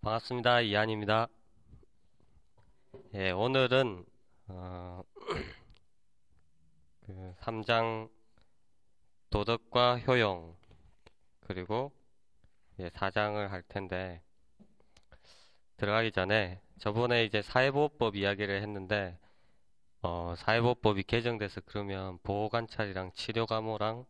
반갑습니다. 이한입니다. 예, 오늘은 그 3장 도덕과 효용 그리고 4장을 할 텐데 들어가기 전에 저번에 이제 사회보호법 이야기를 했는데 사회보호법이 개정돼서 그러면 보호관찰이랑 치료감호랑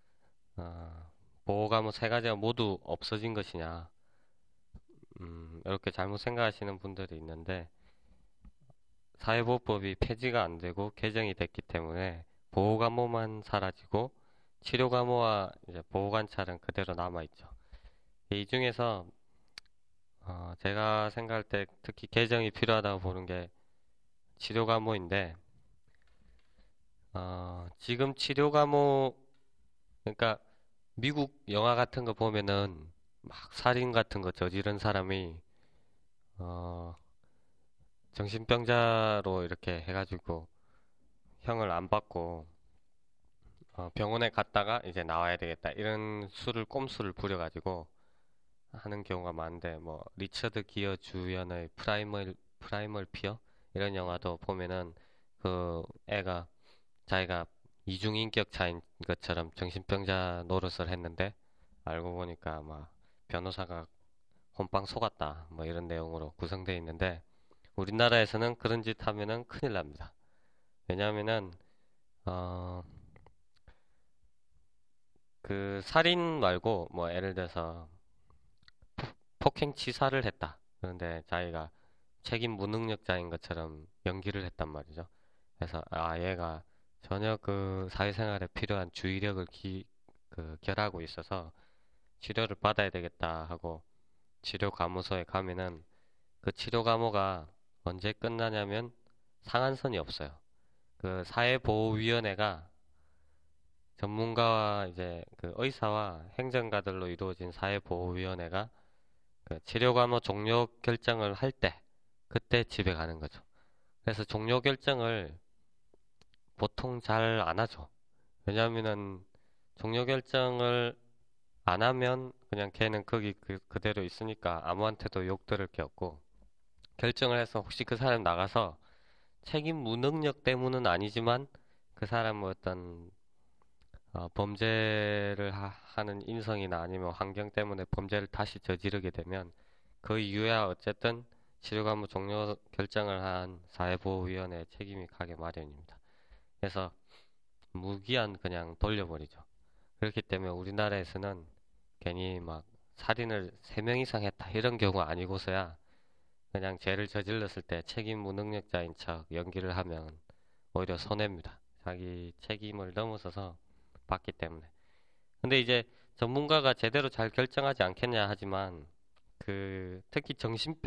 보호감호 세 가지가 모두 없어진 것이냐 이렇게 잘못 생각하시는 분들이 있는데 사회보호법이 폐지가 안 되고 개정이 됐기 때문에 보호감호만 사라지고 치료감호와 이제 보호관찰은 그대로 남아있죠. 이 중에서 제가 생각할 때 특히 개정이 필요하다고 보는 게 치료감호인데 지금 치료감호 그러니까 미국 영화 같은 거 보면은 막 살인 같은 거 저지른 사람이 어, 정신병자로 이렇게 해가지고 형을 안 받고 병원에 갔다가 이제 나와야 되겠다. 이런 꼼수를 부려가지고 하는 경우가 많은데, 뭐, 리처드 기어 주연의 프라이멀 피어? 이런 영화도 보면은 그 애가 자기가 이중인격자인 것처럼 정신병자 노릇을 했는데, 알고 보니까 막 변호사가 혼빵 속았다. 뭐 이런 내용으로 구성되어 있는데, 우리나라에서는 그런 짓 하면은 큰일 납니다. 왜냐하면은, 어, 그 살인 말고 뭐 예를 들어서 폭행치사를 했다. 그런데 자기가 책임 무능력자인 것처럼 연기를 했단 말이죠. 그래서 얘가 전혀 그 사회생활에 필요한 주의력을 결하고 있어서 치료를 받아야 되겠다 하고 치료 감호소에 가면은 그 치료 감호가 언제 끝나냐면 상한선이 없어요. 그 사회보호위원회가 전문가와 이제 그 의사와 행정가들로 이루어진 사회보호위원회가 그 치료감호 종료 결정을 할 때, 그때 집에 가는 거죠. 그래서 종료 결정을 보통 잘 안 하죠. 왜냐하면은 종료 결정을 안 하면 그냥 걔는 거기 그대로 있으니까 아무한테도 욕 들을 게 없고, 결정을 해서 혹시 그 사람 나가서 책임 무능력 때문은 아니지만 그 사람의 어떤 범죄를 하는 인성이나 아니면 환경 때문에 범죄를 다시 저지르게 되면 그 이유야 어쨌든 치료감호 종료 결정을 한 사회보호위원회에 책임이 가게 마련입니다. 그래서 무기한 그냥 돌려버리죠. 그렇기 때문에 우리나라에서는 괜히 막 살인을 3명 이상 했다 이런 경우 아니고서야 그냥 죄를 저질렀을 때 책임 무능력자인 척 연기를 하면 오히려 손해입니다. 자기 책임을 넘어서서 받기 때문에. 근데 이제 전문가가 제대로 잘 결정하지 않겠냐 하지만 그 특히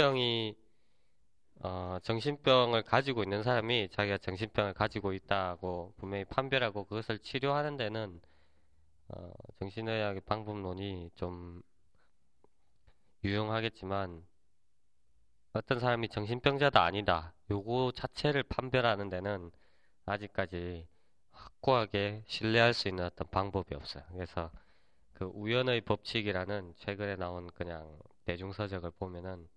정신병을 가지고 있는 사람이 자기가 정신병을 가지고 있다고 분명히 판별하고 그것을 치료하는 데는 정신의학의 방법론이 좀 유용하겠지만 어떤 사람이 정신병자다 아니다 요거 자체를 판별하는 데는 아직까지 확고하게 신뢰할 수 있는 어떤 방법이 없어요. 그래서 그 우연의 법칙이라는 최근에 나온 그냥 대중서적을 보면은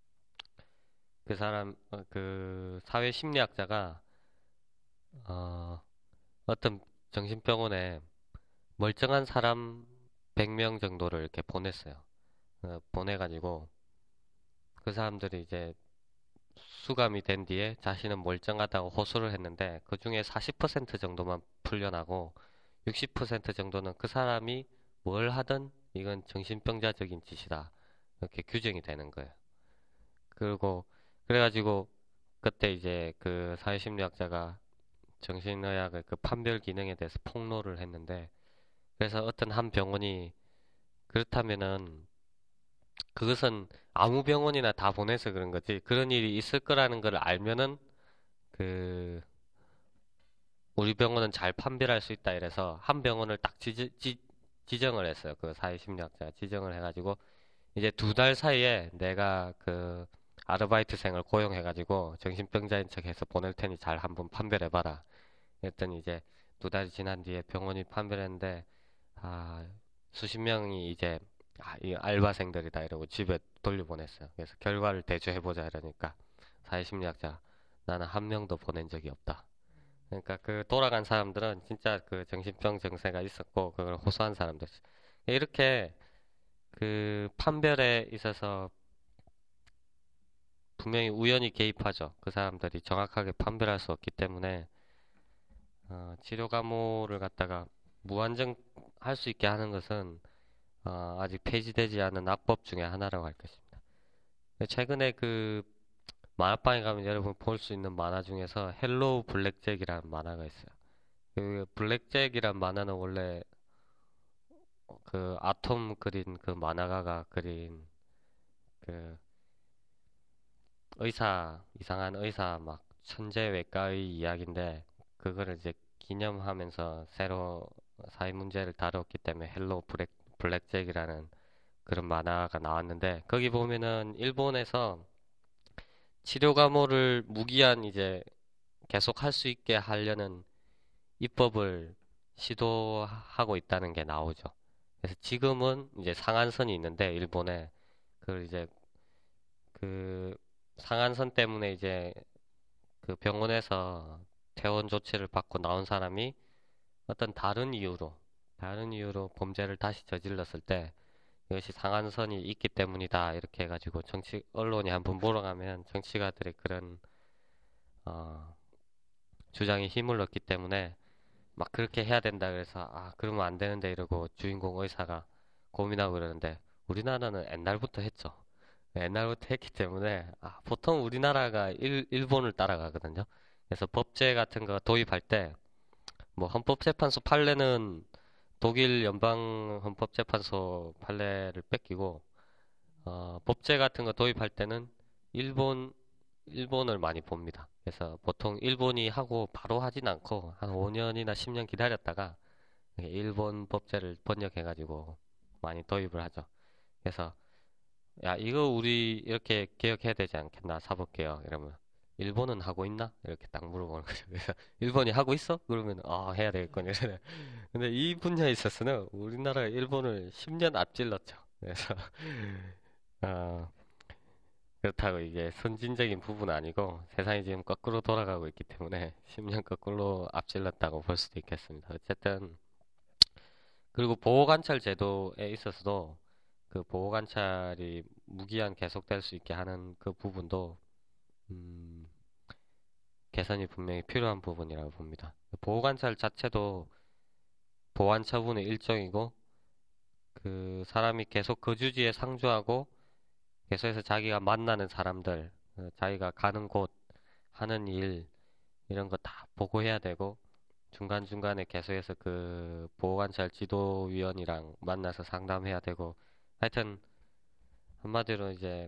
그 사회 심리학자가 어, 어떤 정신병원에 멀쩡한 사람 100명 정도를 이렇게 보냈어요. 보내가지고 그 사람들이 이제 수감이 된 뒤에 자신은 멀쩡하다고 호소를 했는데 그 중에 40% 정도만 풀려나고 60% 정도는 그 사람이 뭘 하든 이건 정신병자적인 짓이다. 이렇게 규정이 되는 거예요. 그리고 그래가지고 그때 이제 그 사회심리학자가 정신의학의 그 판별 기능에 대해서 폭로를 했는데 그래서 어떤 한 병원이 그렇다면은 그것은 아무 병원이나 다 보내서 그런 거지 그런 일이 있을 거라는 걸 알면은 그 우리 병원은 잘 판별할 수 있다 이래서 한 병원을 딱 지정을 했어요. 그 사회심리학자가 지정을 해가지고 이제 2달 사이에 내가 그 아르바이트생을 고용해가지고 정신병자인 척해서 보낼 테니 잘 한번 판별해봐라. 그랬더니 이제 2달이 지난 뒤에 병원이 판별했는데 아 수십 명이 이제 아, 이 알바생들이다 이러고 집에 돌려보냈어요. 그래서 결과를 대조해보자 이러니까 사회심리학자 나는 한 명도 보낸 적이 없다. 그러니까 그 돌아간 사람들은 진짜 그 정신병 증세가 있었고 그걸 호소한 사람들. 이렇게 그 판별에 있어서 분명히 우연히 개입하죠. 그 사람들이 정확하게 판별할 수 없기 때문에 치료 감호를 갖다가 무한정 할 수 있게 하는 것은 아직 폐지되지 않은 악법 중에 하나라고 할 것입니다. 최근에 그 만화방에 가면 여러분 볼 수 있는 만화 중에서 헬로우 블랙잭이라는 만화가 있어요. 그 블랙잭이란 만화는 원래 그 아톰 그린 그 만화가가 그린 그 의사, 이상한 의사 막 천재 외과의 이야기인데 그거를 이제 기념하면서 새로 사회 문제를 다뤘기 때문에 헬로 블랙잭이라는 그런 만화가 나왔는데 거기 보면은 일본에서 치료 감호를 무기한 이제 계속 할 수 있게 하려는 입법을 시도하고 있다는 게 나오죠. 그래서 지금은 이제 상한선이 있는데 일본에 그 이제 그 상한선 때문에 이제 그 병원에서 퇴원 조치를 받고 나온 사람이 어떤 다른 이유로 범죄를 다시 저질렀을 때 이것이 상한선이 있기 때문이다 이렇게 해가지고 정치 언론이 한번 몰아가면 정치가들의 그런 어, 주장이 힘을 얻기 때문에 막 그렇게 해야 된다 그래서 아 그러면 안 되는데 이러고 주인공 의사가 고민하고 그러는데 우리나라는 옛날부터 했죠. 옛날부터 했기 때문에 보통 우리나라가 일본을 따라가거든요. 그래서 법제 같은 거 도입할 때 뭐 헌법재판소 판례는 독일 연방 헌법재판소 판례를 뺏기고 법제 같은 거 도입할 때는 일본 일본을 많이 봅니다. 그래서 보통 일본이 하고 바로 하진 않고 한 5년이나 10년 기다렸다가 일본 법제를 번역해가지고 많이 도입을 하죠. 그래서 야 이거 우리 이렇게 개혁해야 되지 않겠나 사법개혁 이러면 일본은 하고 있나? 이렇게 딱 물어보는 거죠. 그래서 일본이 하고 있어? 그러면 해야 되겠군 이러네. 근데 이 분야에 있어서는 우리나라가 일본을 10년 앞질렀죠. 그래서 어, 그렇다고 이게 선진적인 부분은 아니고 세상이 지금 거꾸로 돌아가고 있기 때문에 10년 거꾸로 앞질렀다고 볼 수도 있겠습니다. 어쨌든 그리고 보호관찰 제도에 있어서도 그 보호관찰이 무기한 계속될 수 있게 하는 그 부분도 음, 개선이 분명히 필요한 부분이라고 봅니다. 보호관찰 자체도 보안 처분의 일종이고 그 사람이 계속 거주지에 상주하고 계속해서 자기가 만나는 사람들, 자기가 가는 곳, 하는 일 이런 거 다 보고해야 되고 중간중간에 계속해서 그 보호관찰 지도위원이랑 만나서 상담해야 되고 하여튼 한마디로 이제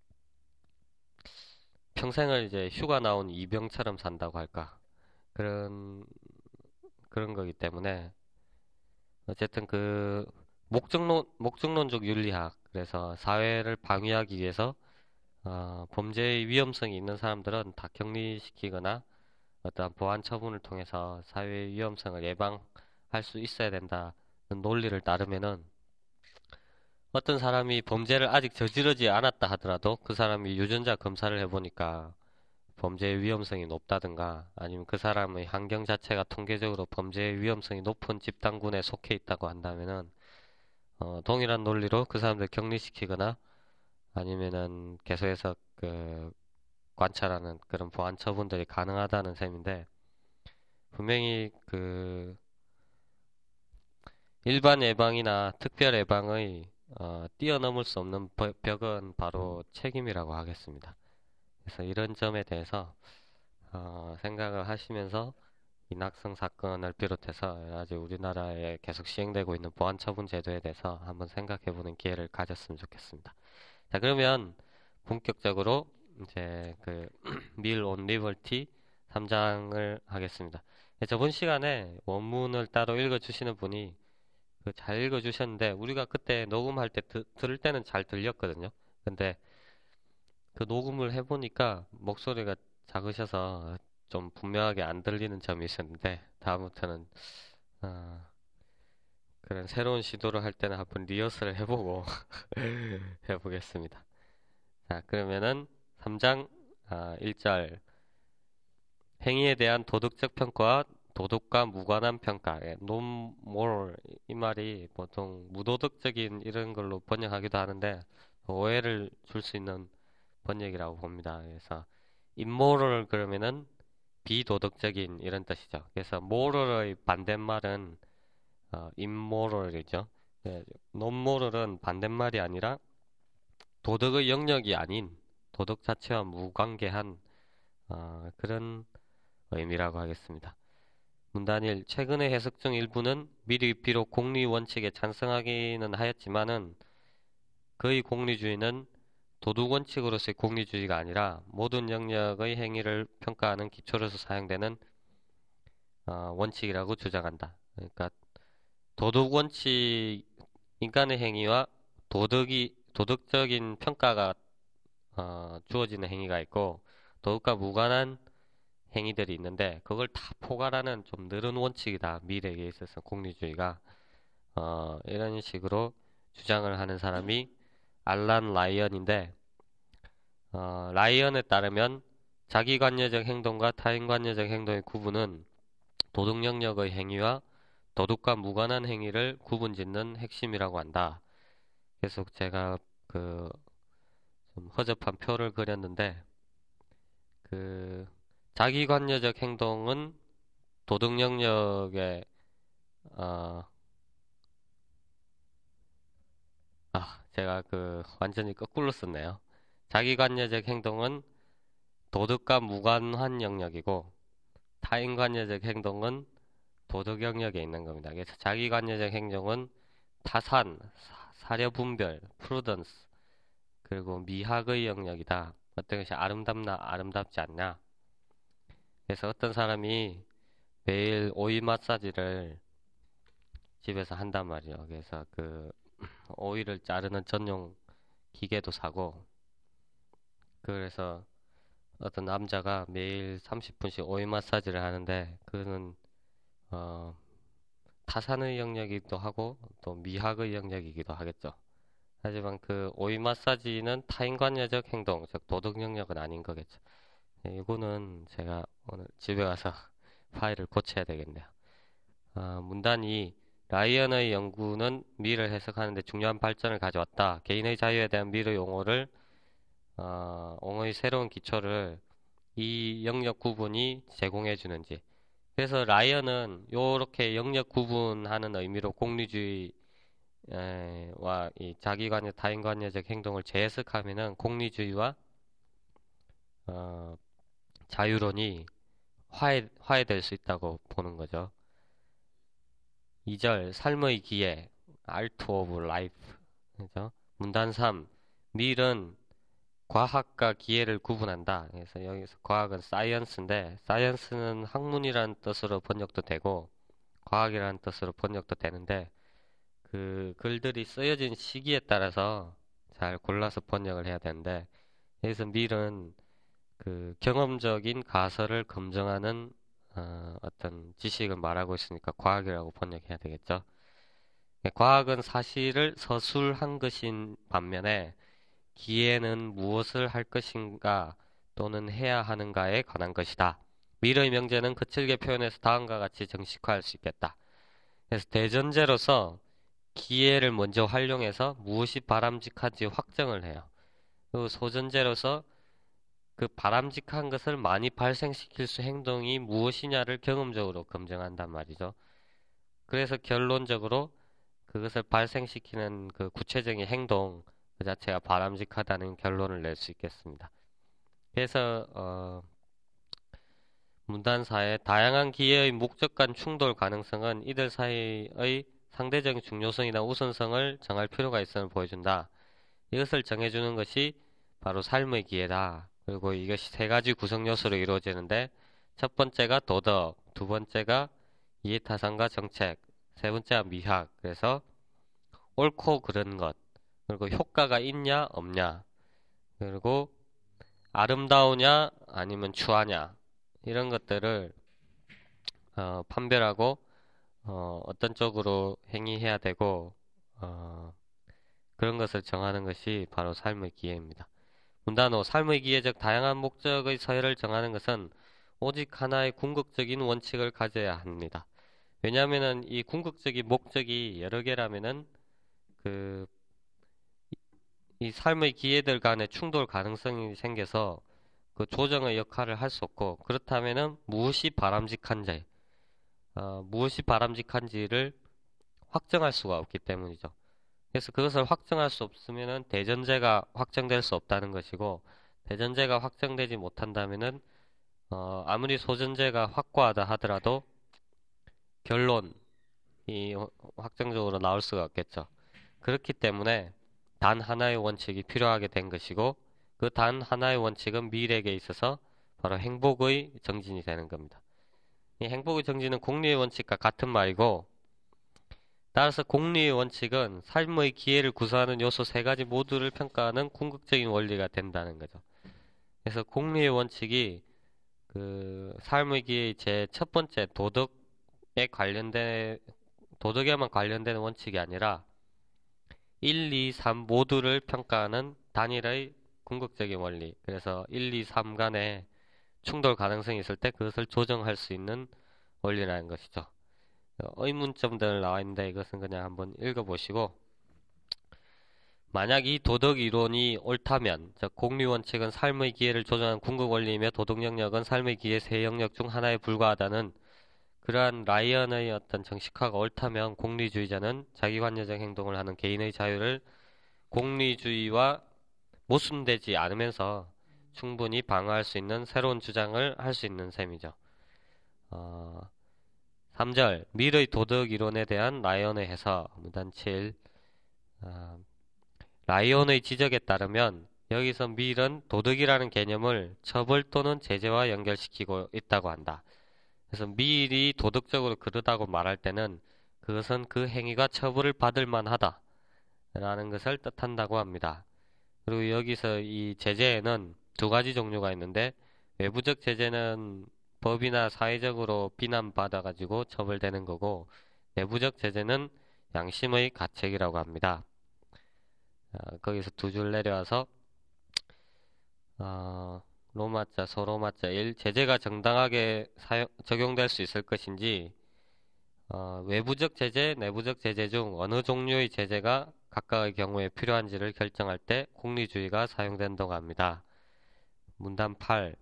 평생을 이제 휴가 나온 이병처럼 산다고 할까 그런 그런 거기 때문에 어쨌든 그 목적론적 윤리학 그래서 사회를 방위하기 위해서 범죄의 위험성이 있는 사람들은 다 격리시키거나 어떠한 보안 처분을 통해서 사회의 위험성을 예방할 수 있어야 된다는 논리를 따르면은 어떤 사람이 범죄를 아직 저지르지 않았다 하더라도 그 사람이 유전자 검사를 해보니까 범죄의 위험성이 높다든가 아니면 그 사람의 환경 자체가 통계적으로 범죄의 위험성이 높은 집단군에 속해 있다고 한다면은 동일한 논리로 그 사람들 격리시키거나 아니면은 계속해서 그 관찰하는 그런 보안 처분들이 가능하다는 셈인데 분명히 그 일반 예방이나 특별 예방의 뛰어넘을 수 없는 벽은 바로 책임이라고 하겠습니다. 그래서 이런 점에 대해서 생각을 하시면서 이낙성 사건을 비롯해서 아직 우리나라에 계속 시행되고 있는 보안 처분 제도에 대해서 한번 생각해보는 기회를 가졌으면 좋겠습니다. 자, 그러면 본격적으로 이제 그 밀 온 리버티 3장을 하겠습니다. 저번 시간에 원문을 따로 읽어주시는 분이 그잘 읽어주셨는데 우리가 그때 녹음할 때 들을 때는 잘 들렸거든요. 근데 그 녹음을 해보니까 목소리가 작으셔서 좀 분명하게 안 들리는 점이 있었는데 다음부터는 어, 그런 새로운 시도를 할 때는 한번 리허설을 해보고 해보겠습니다. 자, 그러면은 3장 1절 행위에 대한 도덕적 평가와 도덕과 무관한 평가. non moral 이 말이 보통 무도덕적인 이런 걸로 번역하기도 하는데 오해를 줄 수 있는 번역이라고 봅니다. 그래서 immoral 그러면은 비도덕적인 이런 뜻이죠. 그래서 moral의 반대말은 immoral이죠. 예, non-moral은 반대말이 아니라 도덕의 영역이 아닌 도덕 자체와 무관계한 그런 의미라고 하겠습니다. 문단 1. 최근의 해석 중 일부는 미리 비록 공리 원칙에 찬성하기는 하였지만은 그의 공리주의는 도덕 원칙으로서의 공리주의가 아니라 모든 영역의 행위를 평가하는 기초로서 사용되는 원칙이라고 주장한다. 그러니까 도덕 원칙, 인간의 행위와 도덕적인 평가가 주어지는 행위가 있고 도덕과 무관한 행위들이 있는데 그걸 다 포괄하는 좀 늘은 원칙이다. 미래에 있어서 공리주의가 이런 식으로 주장을 하는 사람이 알란 라이언인데 라이언에 따르면 자기관여적 행동과 타인관여적 행동의 구분은 도덕 영역의 행위와 도덕과 무관한 행위를 구분짓는 핵심이라고 한다. 그래서 제가 그 좀 허접한 표를 그렸는데 그 자기관여적 행동은 도덕 영역에 어, 제가 완전히 거꾸로 썼네요. 자기관여적 행동은 도덕과 무관한 영역이고 타인관여적 행동은 도덕 영역에 있는 겁니다. 그래서 자기관여적 행동은 타산, 사려 분별, 프루던스 그리고 미학의 영역이다. 어떤 것이 아름답나 아름답지 않냐. 그래서 어떤 사람이 매일 오이 마사지를 집에서 한단 말이에요. 그래서 오이를 자르는 전용 기계도 사고 그래서 어떤 남자가 매일 30분씩 오이 마사지를 하는데 그는 어, 타산의 영역이기도 하고 또 미학의 영역이기도 하겠죠. 하지만 그 오이 마사지는 타인관여적 행동, 즉 도덕 영역은 아닌 거겠죠. 이거는 제가 오늘 집에 가서 파일을 고쳐야 되겠네요. 문단이 라이언의 연구는 미를 해석하는 데 중요한 발전을 가져왔다. 개인의 자유에 대한 미의 옹의 새로운 기초를 이 영역 구분이 제공해 주는지. 그래서 라이언은 요렇게 영역 구분하는 의미로 공리주의와 이 자기관여 타인관여적 행동을 재해석하면은 공리주의와 어, 자유론이 화해될 수 있다고 보는 거죠. 2절 삶의 기회 Art of Life 그죠? 문단 3 밀은 과학과 기회를 구분한다. 그래서 여기서 과학은 사이언스인데 사이언스는 학문이라는 뜻으로 번역도 되고 과학이라는 뜻으로 번역도 되는데 그 글들이 쓰여진 시기에 따라서 잘 골라서 번역을 해야 되는데 여기서 밀은 그 경험적인 가설을 검증하는 어떤 지식을 말하고 있으니까 과학이라고 번역해야 되겠죠. 과학은 사실을 서술한 것인 반면에 기회는 무엇을 할 것인가 또는 해야 하는가에 관한 것이다. 미래의 명제는 거칠게 표현해서 다음과 같이 정식화할 수 있겠다. 그래서 대전제로서 기회를 먼저 활용해서 무엇이 바람직한지 확정을 해요. 그리고 소전제로서 그 바람직한 것을 많이 발생시킬 수 행동이 무엇이냐를 경험적으로 검증한단 말이죠. 그래서 결론적으로 그것을 발생시키는 그 구체적인 행동 그 자체가 바람직하다는 결론을 낼 수 있겠습니다. 그래서 문단사의 다양한 기회의 목적 간 충돌 가능성은 이들 사이의 상대적인 중요성이나 우선성을 정할 필요가 있음을 보여준다. 이것을 정해주는 것이 바로 삶의 기회다. 그리고 이것이 세 가지 구성 요소로 이루어지는데 첫 번째가 도덕, 두 번째가 이해타산과 정책, 세 번째가 미학. 그래서 옳고 그른 것, 그리고 효과가 있냐 없냐, 그리고 아름다우냐 아니면 추하냐 이런 것들을 판별하고 어떤 쪽으로 행위해야 되고, 어, 그런 것을 정하는 것이 바로 삶의 기회입니다. 문단호 삶의 기회적 다양한 목적의 서열을 정하는 것은 오직 하나의 궁극적인 원칙을 가져야 합니다. 왜냐하면은 이 궁극적인 목적이 여러 개라면은 그 이 삶의 기회들 간의 충돌 가능성이 생겨서 그 조정의 역할을 할 수 없고 그렇다면은 무엇이 바람직한지를 확정할 수가 없기 때문이죠. 그래서 그것을 확정할 수 없으면은 대전제가 확정될 수 없다는 것이고 대전제가 확정되지 못한다면은 아무리 소전제가 확고하다 하더라도 결론이 확정적으로 나올 수가 없겠죠. 그렇기 때문에 단 하나의 원칙이 필요하게 된 것이고 그 단 하나의 원칙은 미래에 있어서 바로 행복의 정진이 되는 겁니다. 이 행복의 정진은 공리의 원칙과 같은 말이고 따라서 공리의 원칙은 삶의 기회를 구성하는 요소 세 가지 모두를 평가하는 궁극적인 원리가 된다는 거죠. 그래서 공리의 원칙이 그 삶의 기회의 제 첫 번째 도덕에만 관련된 원칙이 아니라 1, 2, 3 모두를 평가하는 단일의 궁극적인 원리. 그래서 1, 2, 3 간에 충돌 가능성이 있을 때 그것을 조정할 수 있는 원리라는 것이죠. 의문점들 나와 있는데 이것은 그냥 한번 읽어보시고 만약 이 도덕 이론이 옳다면 즉 공리 원칙은 삶의 기회를 조정하는 궁극 원리이며 도덕 영역은 삶의 기회 세 영역 중 하나에 불과하다는 그러한 라이언의 어떤 정식화가 옳다면 공리주의자는 자기관여적 행동을 하는 개인의 자유를 공리주의와 모순되지 않으면서 충분히 방어할 수 있는 새로운 주장을 할 수 있는 셈이죠. 어, 3절 밀의 도덕 이론에 대한 라이언의 해석 문단 7 라이온의 지적에 따르면 여기서 밀은 도덕이라는 개념을 처벌 또는 제재와 연결시키고 있다고 한다. 그래서 밀이 도덕적으로 그르다고 말할 때는 그것은 그 행위가 처벌을 받을 만하다 라는 것을 뜻한다고 합니다. 그리고 여기서 이 제재에는 두 가지 종류가 있는데 외부적 제재는 법이나 사회적으로 비난받아가지고 처벌되는 거고 내부적 제재는 양심의 가책이라고 합니다. 거기서 두 줄 내려와서 어, 로마자 소로마자 1 제재가 정당하게 적용될 수 있을 것인지 외부적 제재, 내부적 제재 중 어느 종류의 제재가 각각의 경우에 필요한지를 결정할 때 공리주의가 사용된다고 합니다. 문단 8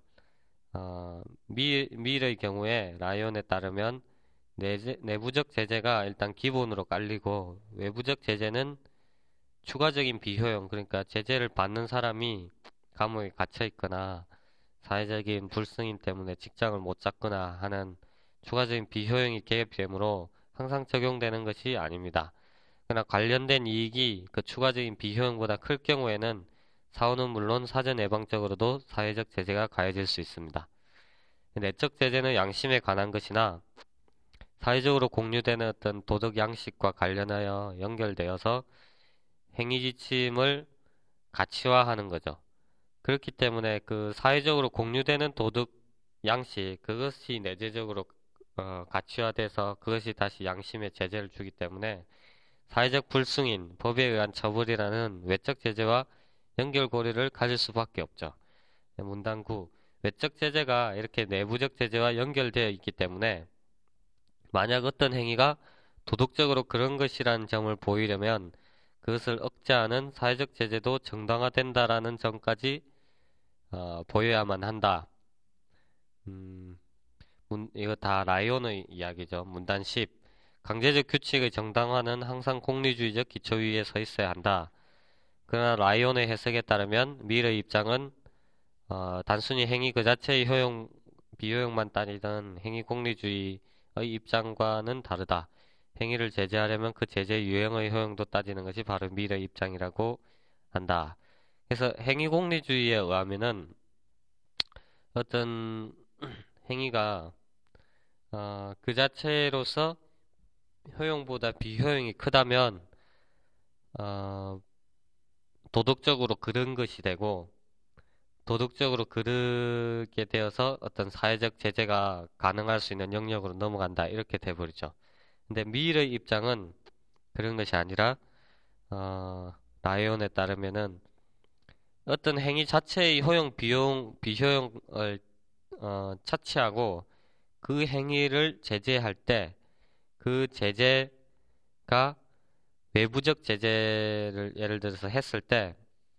밀의 경우에 라이온에 따르면 내부적 제재가 일단 기본으로 깔리고 외부적 제재는 추가적인 비효용, 그러니까 제재를 받는 사람이 감옥에 갇혀 있거나 사회적인 불승인 때문에 직장을 못 잡거나 하는 추가적인 비효용이 개입되므로 항상 적용되는 것이 아닙니다. 그러나 관련된 이익이 그 추가적인 비효용보다 클 경우에는 사후는 물론 사전 예방적으로도 사회적 제재가 가해질 수 있습니다. 내적 제재는 양심에 관한 것이나 사회적으로 공유되는 어떤 도덕 양식과 관련하여 연결되어서 행위 지침을 가치화하는 거죠. 그렇기 때문에 그 사회적으로 공유되는 도덕 양식 그것이 내재적으로 가치화돼서 그것이 다시 양심에 제재를 주기 때문에 사회적 불승인 법에 의한 처벌이라는 외적 제재와 연결고리를 가질 수밖에 없죠. 문단 9 외적 제재가 이렇게 내부적 제재와 연결되어 있기 때문에 만약 어떤 행위가 도덕적으로 그런 것이라는 점을 보이려면 그것을 억제하는 사회적 제재도 정당화된다라는 점까지 보여야만 한다. 이거 다 라이온의 이야기죠. 문단 10. 강제적 규칙의 정당화는 항상 공리주의적 기초 위에 서 있어야 한다. 그러나 라이온의 해석에 따르면 밀의 입장은 단순히 행위 그 자체의 비효용만 따지던 행위 공리주의의 입장과는 다르다. 행위를 제재하려면 그 제재 유형의 효용도 따지는 것이 바로 밀의 입장이라고 한다. 그래서 행위 공리주의에 의하면은 어떤 행위가 그 자체로서 효용보다 비효용이 크다면 어, 도덕적으로 그른 것이 되고 도덕적으로 그르게 되어서 어떤 사회적 제재가 가능할 수 있는 영역으로 넘어간다 이렇게 돼버리죠. 근데 미의 입장은 그런 것이 아니라 라이온에 따르면은 어떤 행위 자체의 효용, 비효용을 차치하고 그 행위를 제재할 때 그 제재가 외부적 제재를 예를 들어서 했을 때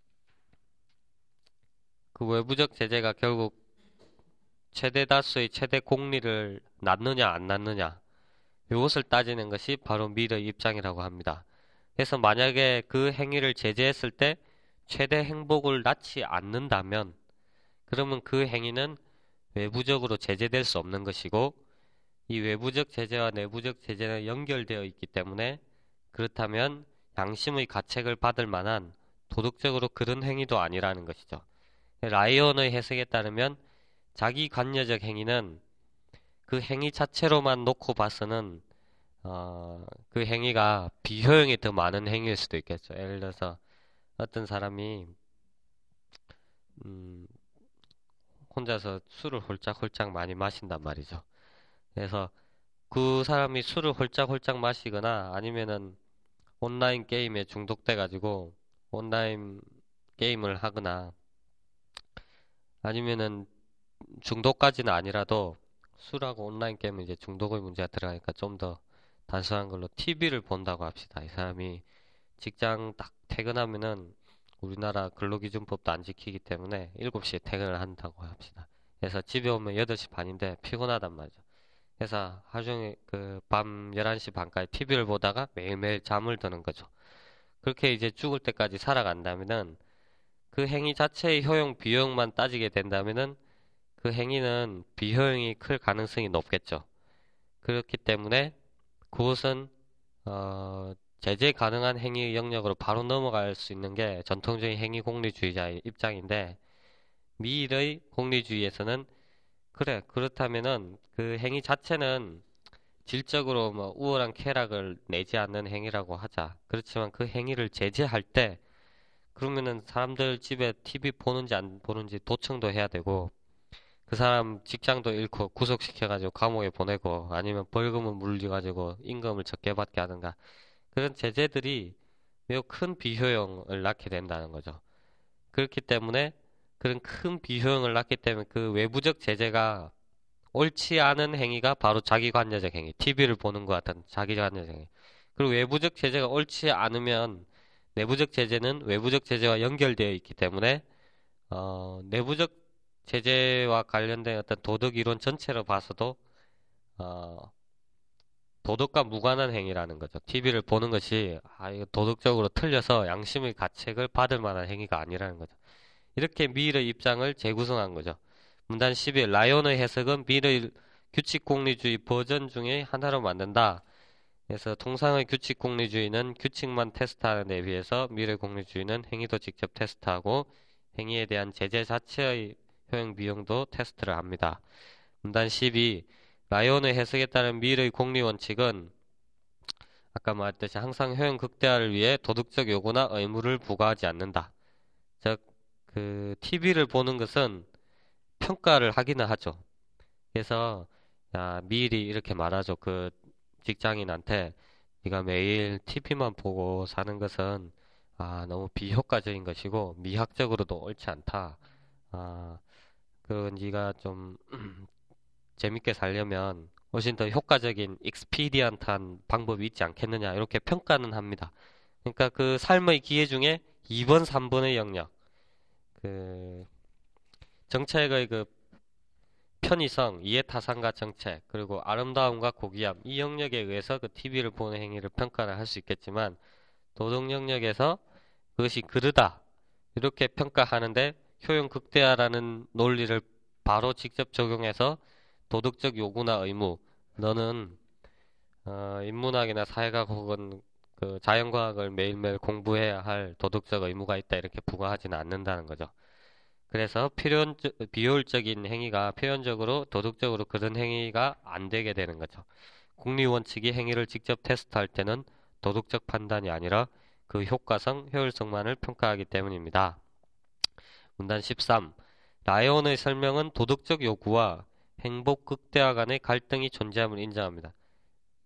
그 외부적 제재가 결국 최대 다수의 최대 공리를 낳느냐 안 낳느냐 이것을 따지는 것이 바로 미의 입장이라고 합니다. 그래서 만약에 그 행위를 제재했을 때 최대 행복을 낳지 않는다면 그러면 그 행위는 외부적으로 제재될 수 없는 것이고 이 외부적 제재와 내부적 제재는 연결되어 있기 때문에 그렇다면 양심의 가책을 받을 만한 도덕적으로 그런 행위도 아니라는 것이죠. 라이언의 해석에 따르면 자기 관여적 행위는 그 행위 자체로만 놓고 봐서는 그 행위가 비효용이 더 많은 행위일 수도 있겠죠. 예를 들어서 어떤 사람이 음, 혼자서 술을 홀짝홀짝 많이 마신단 말이죠. 그래서 그 사람이 술을 홀짝홀짝 마시거나 아니면은 온라인 게임에 중독돼 가지고 온라인 게임을 하거나 아니면은 중독까지는 아니라도 술하고 온라인 게임은 이제 중독의 문제가 들어가니까 좀 더 단순한 걸로 TV를 본다고 합시다. 이 사람이 직장 딱 퇴근하면은 우리나라 근로기준법도 안 지키기 때문에 7시에 퇴근을 한다고 합시다. 그래서 집에 오면 8시 반인데 피곤하단 말이죠. 그래서 하루종일 그 밤 11시 반까지 TV를 보다가 매일매일 잠을 드는 거죠. 그렇게 이제 죽을 때까지 살아간다면은 그 행위 자체의 효용, 비효용만 따지게 된다면은 그 행위는 비효용이 클 가능성이 높겠죠. 그렇기 때문에 그것은 제재 가능한 행위 영역으로 바로 넘어갈 수 있는 게 전통적인 행위 공리주의자의 입장인데 미의 공리주의에서는 그래 그렇다면은 그 행위 자체는 질적으로 뭐 우월한 쾌락을 내지 않는 행위라고 하자. 그렇지만 그 행위를 제재할 때 그러면은 사람들 집에 TV 보는지 안 보는지 도청도 해야 되고 그 사람 직장도 잃고 구속시켜가지고 감옥에 보내고 아니면 벌금을 물려가지고 임금을 적게 받게 하든가 그런 제재들이 매우 큰 비효용을 낳게 된다는 거죠. 그렇기 때문에 그런 큰 비효용을 낳기 때문에 그 외부적 제재가 옳지 않은 행위가 바로 자기관여적 행위, TV를 보는 것 같은 자기관여적 행위. 그리고 외부적 제재가 옳지 않으면 내부적 제재는 외부적 제재와 연결되어 있기 때문에 내부적 제재와 관련된 어떤 도덕 이론 전체로 봐서도 어, 도덕과 무관한 행위라는 거죠. TV를 보는 것이 이거 도덕적으로 틀려서 양심의 가책을 받을 만한 행위가 아니라는 거죠. 이렇게 미의 입장을 재구성한 거죠. 문단 11 라이온의 해석은 미의 규칙 공리주의 버전 중에 하나로 만든다. 그래서 통상의 규칙 공리주의는 규칙만 테스트하는 데 비해서 미의 공리주의는 행위도 직접 테스트하고 행위에 대한 제재 자체의 효용 비용도 테스트를 합니다. 문단 12 라이온의 해석에 따른 미의 공리 원칙은 아까 말했듯이 항상 효용 극대화를 위해 도덕적 요구나 의무를 부과하지 않는다. 즉, 그 TV를 보는 것은 평가를 하기는 하죠. 그래서 미리 이렇게 말하죠. 그 직장인한테 네가 매일 TV만 보고 사는 것은 너무 비효과적인 것이고 미학적으로도 옳지 않다. 아, 그 네가 좀 재밌게 살려면 훨씬 더 효과적인 익스피디언트한 방법이 있지 않겠느냐 이렇게 평가는 합니다. 그러니까 그 삶의 기회 중에 2번, 3번의 영역, 그 정책의 그 편의성, 이해타산과 정책, 그리고 아름다움과 고귀함 이 영역에 의해서 그 TV를 보는 행위를 평가를 할 수 있겠지만 도덕 영역에서 그것이 그르다 이렇게 평가하는데 효용 극대화라는 논리를 바로 직접 적용해서 도덕적 요구나 의무 너는 인문학이나 사회학 혹은 그 자연과학을 매일매일 공부해야 할 도덕적 의무가 있다 이렇게 부과하지는 않는다는 거죠. 그래서 비효율적인 행위가 표현적으로 도덕적으로 그런 행위가 안 되게 되는 거죠. 국리 원칙이 행위를 직접 테스트할 때는 도덕적 판단이 아니라 그 효과성, 효율성만을 평가하기 때문입니다. 문단 13. 라이온의 설명은 도덕적 요구와 행복 극대화 간의 갈등이 존재함을 인정합니다.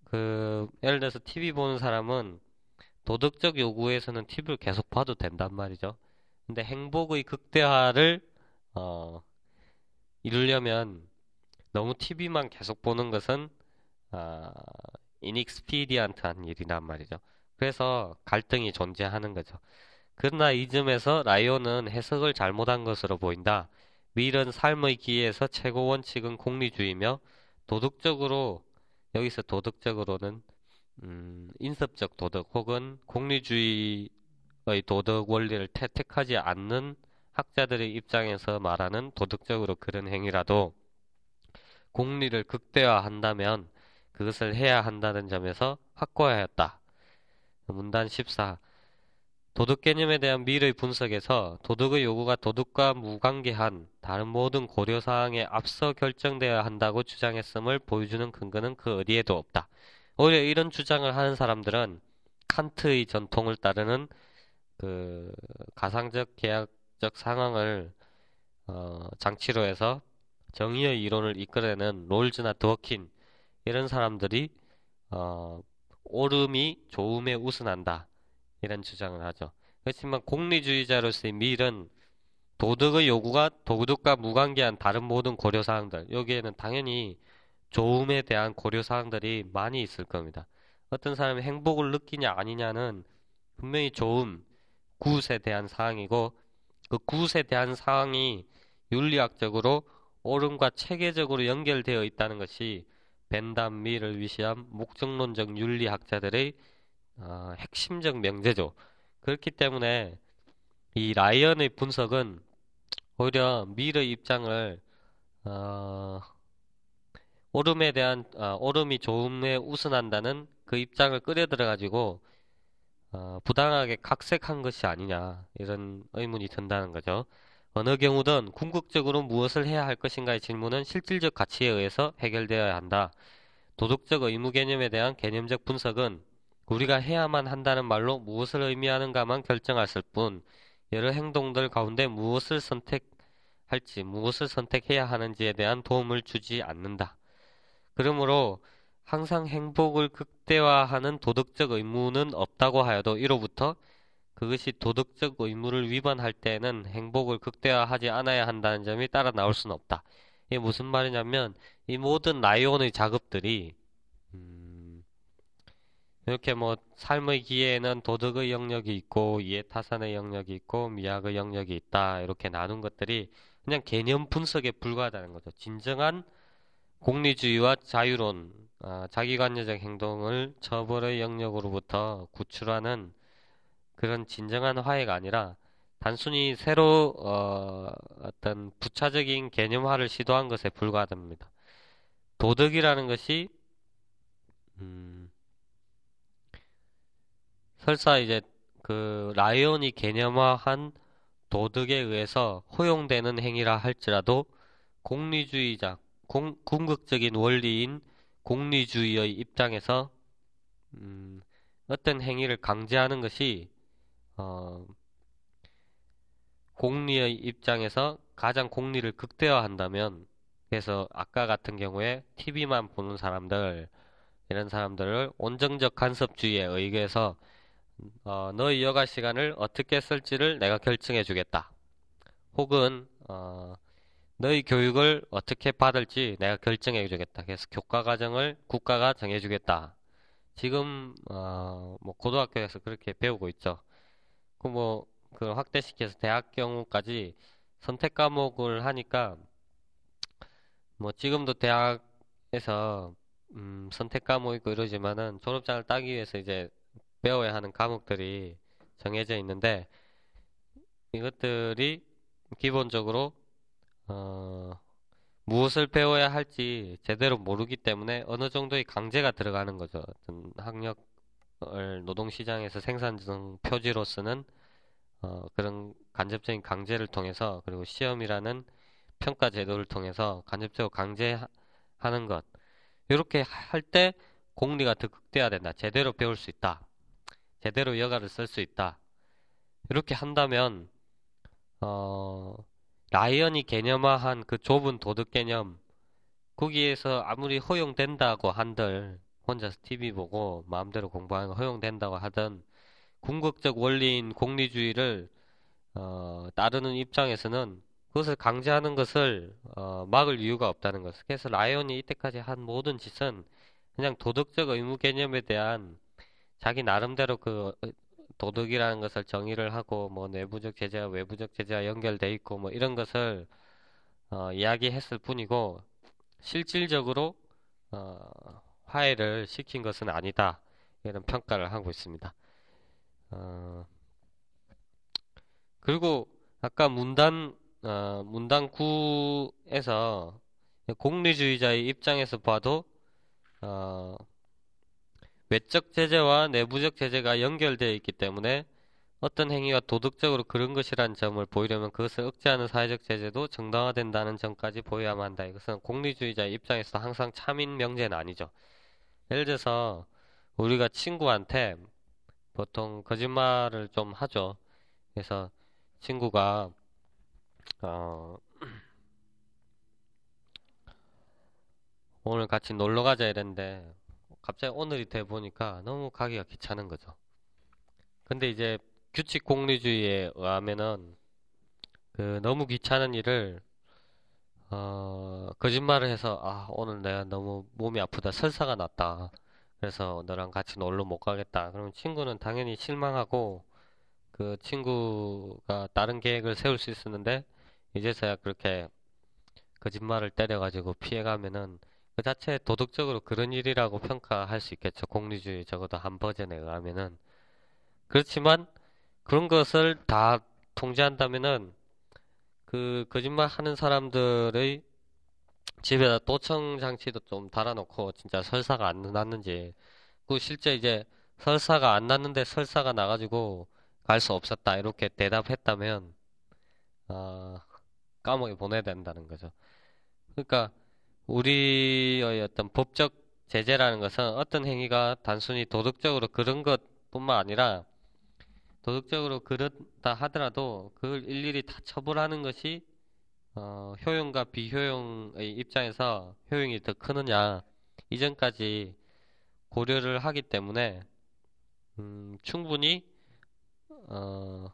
예를 들어서 TV 보는 사람은 도덕적 요구에서는 TV를 계속 봐도 된단 말이죠. 근데 행복의 극대화를, 어, 이루려면 너무 TV만 계속 보는 것은, 아, 인익스피디언트한 일이란 말이죠. 그래서 갈등이 존재하는 거죠. 그러나 이 점에서 라이온은 해석을 잘못한 것으로 보인다. 밀은 삶의 기에서 최고 원칙은 공리주의며 도덕적으로 여기서 도덕적으로는 인습적 도덕 혹은 공리주의의 도덕 원리를 택하지 않는 학자들의 입장에서 말하는 도덕적으로 그런 행위라도 공리를 극대화한다면 그것을 해야 한다는 점에서 확고하였다. 문단 14. 도덕 개념에 대한 미의 분석에서 도덕의 요구가 도덕과 무관계한 다른 모든 고려사항에 앞서 결정되어야 한다고 주장했음을 보여주는 근거는 그 어디에도 없다. 오히려 이런 주장을 하는 사람들은 칸트의 전통을 따르는 그 가상적 계약적 상황을 장치로 해서 정의의 이론을 이끌어내는 롤즈나 드워킨 이런 사람들이 어, 옳음이 좋음에 우선한다 이런 주장을 하죠. 그렇지만 공리주의자로서의 밀은 도덕의 요구가 도덕과 무관계한 다른 모든 고려사항들 여기에는 당연히 좋음에 대한 고려사항들이 많이 있을 겁니다. 어떤 사람이 행복을 느끼냐 아니냐는 분명히 좋음, 굿에 대한 사항이고 그 굿에 대한 사항이 윤리학적으로 옳음과 체계적으로 연결되어 있다는 것이 벤담 밀을 위시한 목적론적 윤리학자들의 핵심적 명제죠. 그렇기 때문에 이 라이언의 분석은 오히려 밀의 입장을 어, 옳음이 좋음에 우선한다는 그 입장을 끌어들여 가지고 부당하게 각색한 것이 아니냐 이런 의문이 든다는 거죠. 어느 경우든 궁극적으로 무엇을 해야 할 것인가의 질문은 실질적 가치에 의해서 해결되어야 한다. 도덕적 의무 개념에 대한 개념적 분석은 우리가 해야만 한다는 말로 무엇을 의미하는가만 결정했을 뿐 여러 행동들 가운데 무엇을 선택할지 무엇을 선택해야 하는지에 대한 도움을 주지 않는다. 그러므로 항상 행복을 극대화하는 도덕적 의무는 없다고 하여도 이로부터 그것이 도덕적 의무를 위반할 때는 행복을 극대화하지 않아야 한다는 점이 따라 나올 수는 없다. 이게 무슨 말이냐면 이 모든 라이온의 작업들이 음, 이렇게 뭐 삶의 기회에는 도덕의 영역이 있고 이해타산의 영역이 있고 미학의 영역이 있다 이렇게 나눈 것들이 그냥 개념 분석에 불과하다는 거죠. 진정한 공리주의와 자유론, 자기관여적 행동을 처벌의 영역으로부터 구출하는 그런 진정한 화해가 아니라 단순히 새로 어떤 부차적인 개념화를 시도한 것에 불과합니다. 도덕이라는 것이 음, 설사 이제 그 라이온이 개념화한 도덕에 의해서 허용되는 행위라 할지라도 공리주의자, 궁극적인 원리인 공리주의의 입장에서 음, 어떤 행위를 강제하는 것이 어, 공리의 입장에서 가장 공리를 극대화한다면 그래서 아까 같은 경우에 TV만 보는 사람들 이런 사람들을 온정적 간섭주의에 의해서 너의 여가 시간을 어떻게 쓸지를 내가 결정해 주겠다. 혹은 너희 교육을 어떻게 받을지 내가 결정해 주겠다. 그래서 교과 과정을 국가가 정해 주겠다. 지금 뭐 고등학교에서 그렇게 배우고 있죠. 그 확대시켜서 대학 경우까지 선택 과목을 하니까 뭐 지금도 대학에서 선택 과목 있고 이러지만은 졸업장을 따기 위해서 이제 배워야 하는 과목들이 정해져 있는데 이것들이 기본적으로 어, 무엇을 배워야 할지 제대로 모르기 때문에 어느 정도의 강제가 들어가는 거죠. 어떤 학력을 노동시장에서 생산성 표지로서는 그런 간접적인 강제를 통해서 그리고 시험이라는 평가 제도를 통해서 간접적으로 강제하는 것 이렇게 할 때 공리가 더 극대화된다. 제대로 배울 수 있다. 제대로 여가를 쓸 수 있다. 이렇게 한다면 어, 라이언이 개념화한 그 좁은 도덕 개념 거기에서 아무리 허용된다고 한들 혼자서 TV 보고 마음대로 공부하는 거 허용된다고 하던 궁극적 원리인 공리주의를 따르는 입장에서는 그것을 강제하는 것을 막을 이유가 없다는 것. 그래서 라이온이 이때까지 한 모든 짓은 그냥 도덕적 의무 개념에 대한 자기 나름대로 그 도덕이라는 것을 정의를 하고 뭐 내부적 제재와 외부적 제재와 연결돼 있고 뭐 이런 것을 이야기했을 뿐이고 실질적으로 어, 화해를 시킨 것은 아니다. 이런 평가를 하고 있습니다. 어, 그리고 아까 문단구에서 공리주의자의 입장에서 봐도 어, 외적 제재와 내부적 제재가 연결되어 있기 때문에 어떤 행위가 도덕적으로 그런 것이라는 점을 보이려면 그것을 억제하는 사회적 제재도 정당화된다는 점까지 보여야만 한다. 이것은 공리주의자의 입장에서 항상 참인 명제는 아니죠. 예를 들어서 우리가 친구한테 보통 거짓말을 좀 하죠. 그래서 친구가 어, 오늘 같이 놀러 가자 이랬는데 갑자기 오늘이 돼 보니까 너무 가기가 귀찮은 거죠. 근데 이제 규칙 공리주의에 의하면은 그 너무 귀찮은 일을 거짓말을 해서 오늘 내가 너무 몸이 아프다 설사가 났다. 그래서 너랑 같이 놀러 못 가겠다. 그러면 친구는 당연히 실망하고 그 친구가 다른 계획을 세울 수 있었는데 이제서야 그렇게 거짓말을 때려가지고 피해가면은 그 자체 도덕적으로 그런 일이라고 평가할 수 있겠죠. 공리주의 적어도 한 버전에 의하면은. 그렇지만 그런 것을 다 통제한다면은 그 거짓말 하는 사람들의 집에다 도청 장치도 좀 달아놓고 진짜 설사가 안 났는지 그 실제 이제 설사가 안 났는데 설사가 나가지고 갈 수 없었다 이렇게 대답했다면 아, 감옥에 보내야 된다는 거죠. 그러니까 우리의 어떤 법적 제재라는 것은 어떤 행위가 단순히 도덕적으로 그런 것뿐만 아니라 도덕적으로 그렇다 하더라도 그걸 일일이 다 처벌하는 것이 효용과 비효용의 입장에서 효용이 더 크느냐 이전까지 고려를 하기 때문에 충분히 어,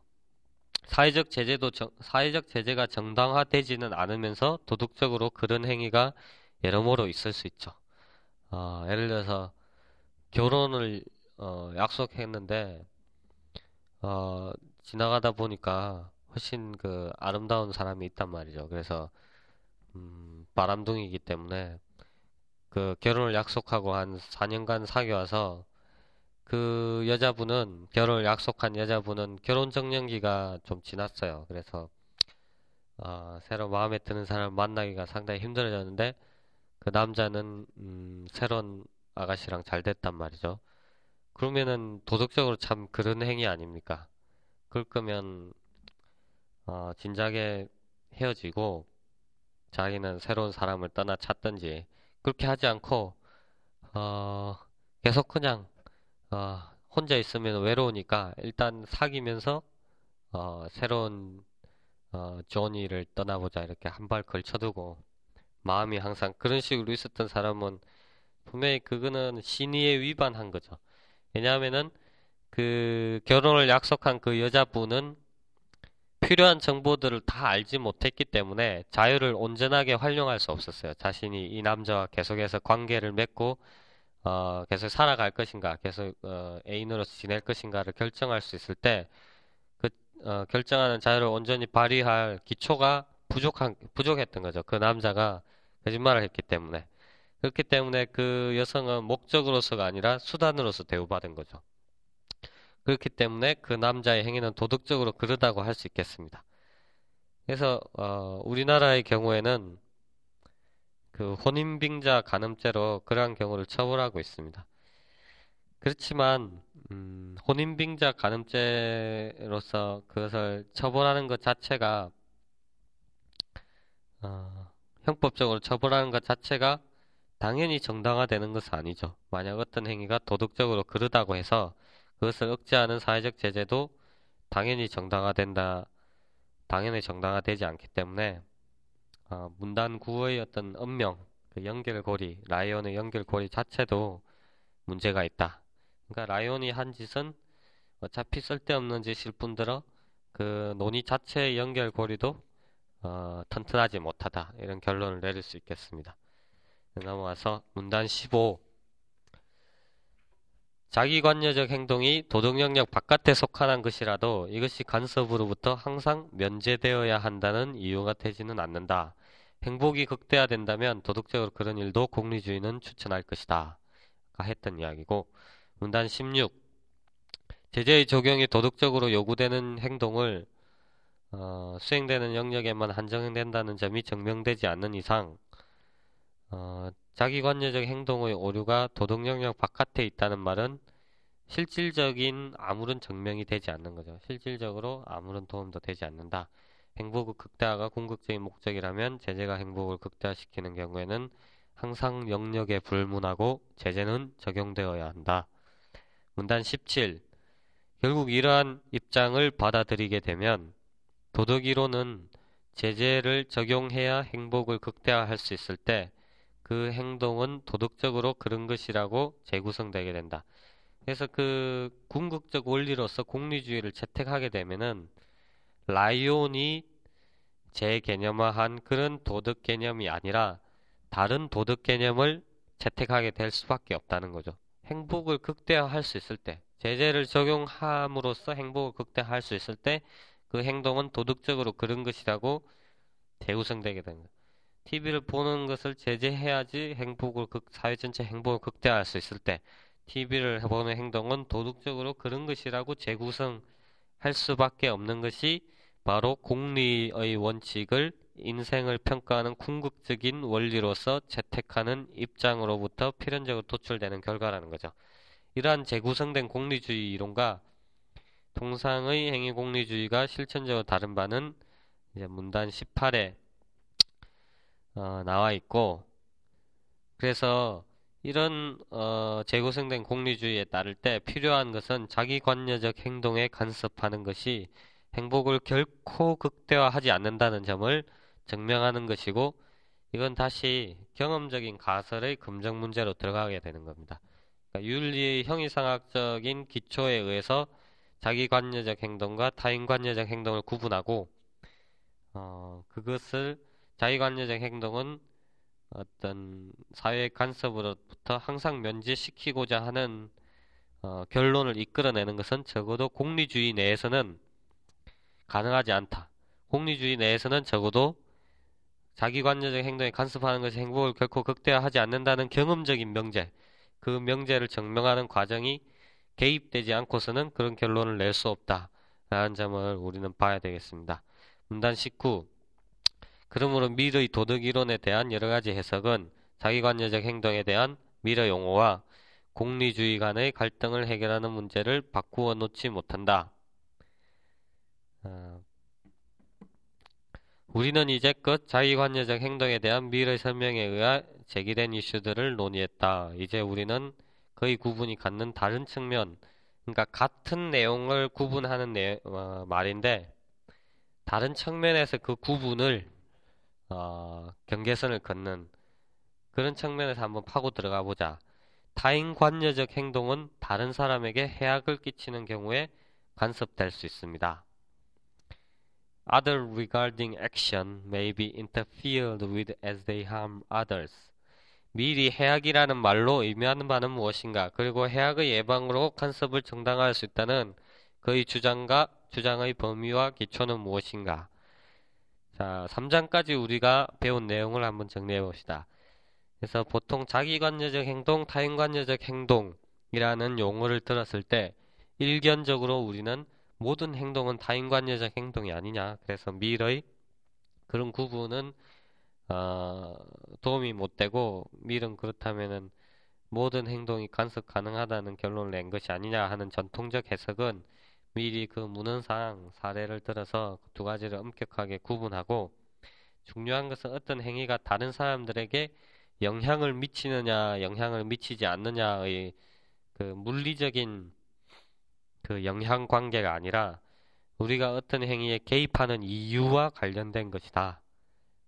사회적 제재가 정당화되지는 않으면서 도덕적으로 그런 행위가 여러모로 있을 수 있죠. 예를 들어서 결혼을 약속했는데 어, 지나가다 보니까 훨씬 그 아름다운 사람이 있단 말이죠. 그래서 바람둥이기 때문에 그 결혼을 약속하고 한 4년간 사귀어서 그 여자분은 결혼을 약속한 여자분은 결혼 정년기가 좀 지났어요. 그래서 새로 마음에 드는 사람을 만나기가 상당히 힘들어졌는데 그 남자는 새로운 아가씨랑 잘 됐단 말이죠. 그러면은 도덕적으로 참 그런 행위 아닙니까? 그럴 거면 진작에 헤어지고 자기는 새로운 사람을 떠나 찾든지 그렇게 하지 않고 어, 계속 그냥 혼자 있으면 외로우니까 일단 사귀면서 새로운 조니를 떠나보자 이렇게 한 발 걸쳐두고 마음이 항상 그런 식으로 있었던 사람은 분명히 그거는 신의에 위반한 거죠. 왜냐하면은 그 결혼을 약속한 그 여자분은 필요한 정보들을 다 알지 못했기 때문에 자유를 온전하게 활용할 수 없었어요. 자신이 이 남자와 계속해서 관계를 맺고 계속 살아갈 것인가, 계속 애인으로서 지낼 것인가를 결정할 수 있을 때 그 결정하는 자유를 온전히 발휘할 기초가 부족했던 거죠. 그 남자가 거짓말을 했기 때문에. 그렇기 때문에 그 여성은 목적으로서가 아니라 수단으로서 대우받은 거죠. 그렇기 때문에 그 남자의 행위는 도덕적으로 그르다고 할 수 있겠습니다. 그래서 우리나라의 경우에는 그 혼인빙자 간음죄로 그러한 경우를 처벌하고 있습니다. 그렇지만 혼인빙자 간음죄로서 그것을 처벌하는 것 자체가 형법적으로 처벌하는 것 자체가 당연히 정당화되는 것은 아니죠. 만약 어떤 행위가 도덕적으로 그르다고 해서 그것을 억제하는 사회적 제재도 당연히 정당화된다, 당연히 정당화되지 않기 때문에 문단구의 어떤 은명, 그 연결고리, 라이온의 연결고리 자체도 문제가 있다. 그러니까 라이온이 한 짓은 어차피 쓸데없는 짓일 뿐더러 그 논의 자체의 연결고리도 튼튼하지 못하다. 이런 결론을 내릴 수 있겠습니다. 넘어가서 문단 15. 자기관여적 행동이 도덕 영역 바깥에 속하는 것이라도 이것이 간섭으로부터 항상 면제되어야 한다는 이유가 되지는 않는다. 행복이 극대화된다면 도덕적으로 그런 일도 공리주의는 추천할 것이다. 가 했던 이야기고, 문단 16. 제재의 적용이 도덕적으로 요구되는 행동을 수행되는 영역에만 한정된다는 점이 증명되지 않는 이상 자기관여적 행동의 오류가 도덕 영역 바깥에 있다는 말은 실질적인 아무런 증명이 되지 않는 거죠. 실질적으로 아무런 도움도 되지 않는다. 행복의 극대화가 궁극적인 목적이라면 제재가 행복을 극대화시키는 경우에는 항상 영역에 불문하고 제재는 적용되어야 한다. 문단 17. 결국 이러한 입장을 받아들이게 되면 도덕이론은 제재를 적용해야 행복을 극대화할 수 있을 때 그 행동은 도덕적으로 그런 것이라고 재구성되게 된다. 그래서 그 궁극적 원리로서 공리주의를 채택하게 되면은 라이온이 재개념화한 그런 도덕 개념이 아니라 다른 도덕 개념을 채택하게 될 수밖에 없다는 거죠. 행복을 극대화할 수 있을 때, 제재를 적용함으로써 행복을 극대화할 수 있을 때 그 행동은 도덕적으로 그런 것이라고 재구성되게 됩니다. TV를 보는 것을 제재해야지 사회 전체 행복을 극대화할 수 있을 때 TV를 보는 행동은 도덕적으로 그런 것이라고 재구성할 수밖에 없는 것이 바로 공리의 원칙을 인생을 평가하는 궁극적인 원리로서 채택하는 입장으로부터 필연적으로 도출되는 결과라는 거죠. 이러한 재구성된 공리주의 이론과 통상의 행위공리주의가 실천적으로 다른 바는 이제 문단 18에 나와 있고, 그래서 이런 재구성된 공리주의에 따를 때 필요한 것은 자기관여적 행동에 간섭하는 것이 행복을 결코 극대화하지 않는다는 점을 증명하는 것이고, 이건 다시 경험적인 가설의 검증 문제로 들어가게 되는 겁니다. 그러니까 윤리의 형이상학적인 기초에 의해서 자기관여적 행동과 타인관여적 행동을 구분하고, 그것을 자기관여적 행동은 어떤 사회 간섭으로부터 항상 면제시키고자 하는 결론을 이끌어내는 것은 적어도 공리주의 내에서는 가능하지 않다. 공리주의 내에서는 적어도 자기관여적 행동에 간섭하는 것이 행복을 결코 극대화하지 않는다는 경험적인 명제, 그 명제를 증명하는 과정이 개입되지 않고서는 그런 결론을 낼 수 없다라는 점을 우리는 봐야 되겠습니다. 문단 19. 그러므로 밀의 도덕이론에 대한 여러 가지 해석은 자기관여적 행동에 대한 밀의 용어와 공리주의 간의 갈등을 해결하는 문제를 바꾸어 놓지 못한다. 우리는 이제껏 자기관여적 행동에 대한 밀의 설명에 의해 제기된 이슈들을 논의했다. 이제 우리는 거의 구분이 갖는 다른 측면, 그러니까 같은 내용을 구분하는 말인데 다른 측면에서 그 구분을 경계선을 걷는 그런 측면에서 한번 파고 들어가 보자. 타인 관여적 행동은 다른 사람에게 해악을 끼치는 경우에 간섭될 수 있습니다. Other regarding action may be interfered with as they harm others. 미리 해악이라는 말로 의미하는 바는 무엇인가? 그리고 해악의 예방으로 간섭을 정당화할 수 있다는 그의 주장의 범위와 기초는 무엇인가? 자, 3장까지 우리가 배운 내용을 한번 정리해 봅시다. 그래서 보통 자기관여적 행동, 타인관여적 행동이라는 용어를 들었을 때 일견적으로 우리는 모든 행동은 타인관여적 행동이 아니냐. 그래서 밀의 그런 구분은 도움이 못 되고 밀은 그렇다면은 모든 행동이 간섭 가능하다는 결론을 낸 것이 아니냐 하는 전통적 해석은 미리 그 문헌상 사례를 들어서 두 가지를 엄격하게 구분하고 중요한 것은 어떤 행위가 다른 사람들에게 영향을 미치느냐, 영향을 미치지 않느냐의 그 물리적인 그 영향 관계가 아니라 우리가 어떤 행위에 개입하는 이유와 관련된 것이다.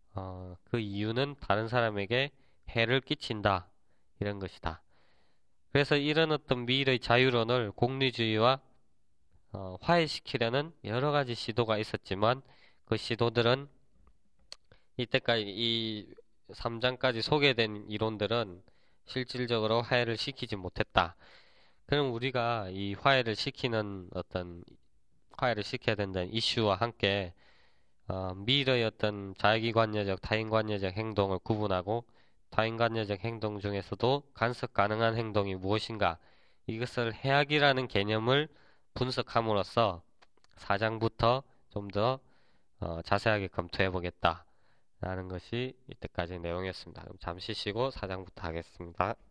그 이유는 다른 사람에게 해를 끼친다. 이런 것이다. 그래서 이런 어떤 미일의 자유론을 공리주의와 화해시키려는 여러 가지 시도가 있었지만 그 시도들은 이때까지 이 3장까지 소개된 이론들은 실질적으로 화해를 시키지 못했다. 그럼 우리가 이 화해를 시켜야 된다는 이슈와 함께 미래의 어떤 자기관여적, 타인관여적 행동을 구분하고 타인관여적 행동 중에서도 간섭 가능한 행동이 무엇인가 이것을 해악이라는 개념을 분석함으로써 4장부터 좀 더 자세하게 검토해 보겠다 라는 것이 이때까지 내용이었습니다. 그럼 잠시 쉬고 4장부터 하겠습니다.